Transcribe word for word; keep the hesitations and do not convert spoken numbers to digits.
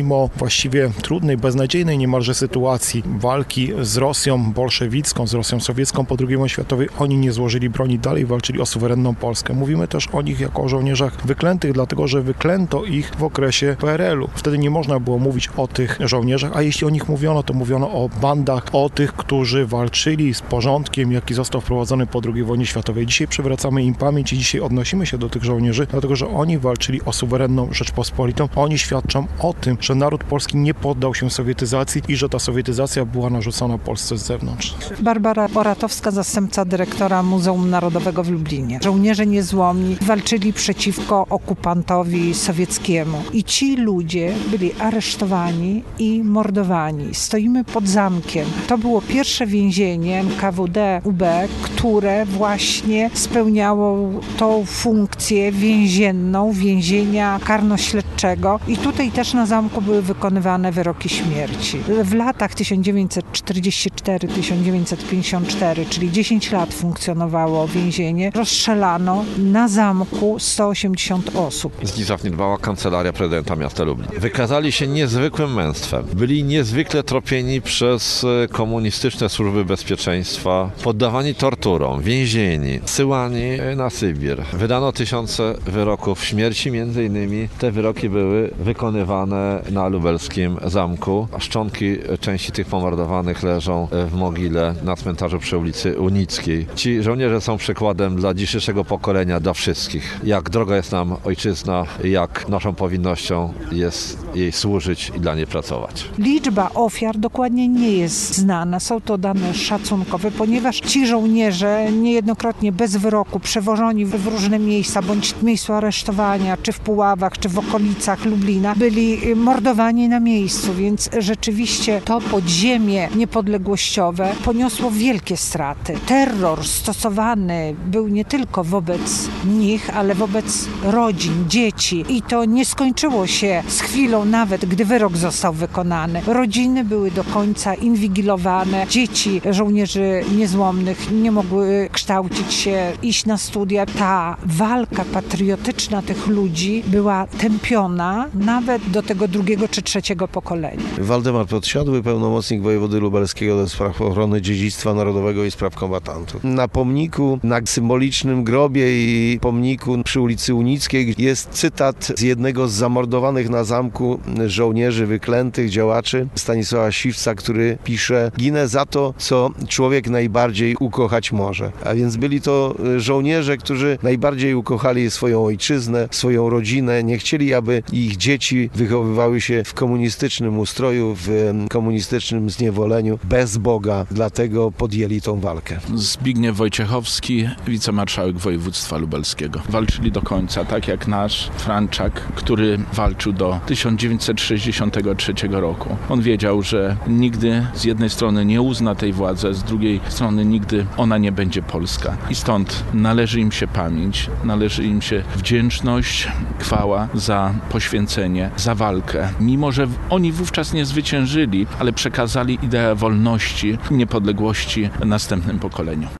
mimo właściwie trudnej, beznadziejnej niemalże sytuacji walki z Rosją bolszewicką, z Rosją sowiecką po drugiej wojnie światowej, oni nie złożyli broni, dalej walczyli o suwerenną Polskę. Mówimy też o nich jako o żołnierzach wyklętych, dlatego że wyklęto ich w okresie P R L-u. Wtedy nie można było mówić o tych żołnierzach, a jeśli o nich mówiono, to mówiono o bandach, o tych, którzy walczyli z porządkiem, jaki został wprowadzony po drugiej wojnie światowej. Dzisiaj przywracamy im pamięć i dzisiaj odnosimy się do tych żołnierzy, dlatego że oni walczyli o suwerenną Rzeczpospolitą. Oni świadczą o tym, że naród polski nie poddał się sowietyzacji i że ta sowietyzacja była narzucona Polsce z zewnątrz. Barbara Boratowska, zastępca dyrektora Muzeum Narodowego w Lublinie. Żołnierze niezłomni walczyli przeciwko okupantowi sowieckiemu i ci ludzie byli aresztowani i mordowani. Stoimy pod zamkiem. To było pierwsze więzienie M K W D U B, które właśnie spełniało tą funkcję więzienną, więzienia karnośledczego i tutaj też na zamku były wykonywane wyroki śmierci. W latach tysiąc dziewięćset czterdziesty czwarty do tysiąc dziewięćset pięćdziesiątego czwartego, czyli dziesięć lat funkcjonowało więzienie, rozstrzelano na zamku sto osiemdziesiąt osób. Zdzisław Niedbała, Kancelaria Prezydenta Miasta Lublin. Wykazali się niezwykłym męstwem. Byli niezwykle tropieni przez komunistyczne służby bezpieczeństwa, poddawani torturom, więzieni, zsyłani na Sybir. Wydano tysiące wyroków śmierci, między innymi te wyroki były wykonywane na lubelskim zamku. Szczątki części tych pomordowanych leżą w mogile na cmentarzu przy ulicy Unickiej. Ci żołnierze są przykładem dla dzisiejszego pokolenia, dla wszystkich. Jak droga jest nam ojczyzna, jak naszą powinnością jest jej służyć i dla niej pracować. Liczba ofiar dokładnie nie jest znana. Są to dane szacunkowe, ponieważ ci żołnierze niejednokrotnie bez wyroku przewożeni w różne miejsca, bądź w miejscu aresztowania, czy w Puławach, czy w okolicach Lublina, byli mordowani na miejscu, więc rzeczywiście to podziemie niepodległościowe poniosło wielkie straty. Terror stosowany był nie tylko wobec nich, ale wobec rodzin, dzieci i to nie skończyło się z chwilą nawet, gdy wyrok został wykonany. Rodziny były do końca inwigilowane, dzieci żołnierzy niezłomnych nie mogły kształcić się, iść na studia. Ta walka patriotyczna tych ludzi była tępiona nawet do tego drugiego czy trzeciego pokolenia. Waldemar Podsiadły, pełnomocnik wojewody lubelskiego do spraw ochrony dziedzictwa narodowego i spraw kombatantów. Na pomniku, na symbolicznym grobie i pomniku przy ulicy Unickiej jest cytat z jednego z zamordowanych na zamku żołnierzy wyklętych, działaczy Stanisława Siwca, który pisze: ginę za to, co człowiek najbardziej ukochać może. A więc byli to żołnierze, którzy najbardziej ukochali swoją ojczyznę, swoją rodzinę, nie chcieli, aby ich dzieci wychowywały się w komunistycznym ustroju, w komunistycznym zniewoleniu, bez Boga. Dlatego podjęli tą walkę. Zbigniew Wojciechowski, wicemarszałek województwa lubelskiego. Walczyli do końca, tak jak nasz Franczak, który walczył do tysiąc dziewięćset sześćdziesiątego trzeciego roku. On wiedział, że nigdy z jednej strony nie uzna tej władzy, z drugiej strony nigdy ona nie będzie polska. I stąd należy im się pamięć, należy im się wdzięczność, chwała za poświęcenie, za walkę. Mimo że oni wówczas nie zwyciężyli, ale przekazali ideę wolności, niepodległości następnym pokoleniom.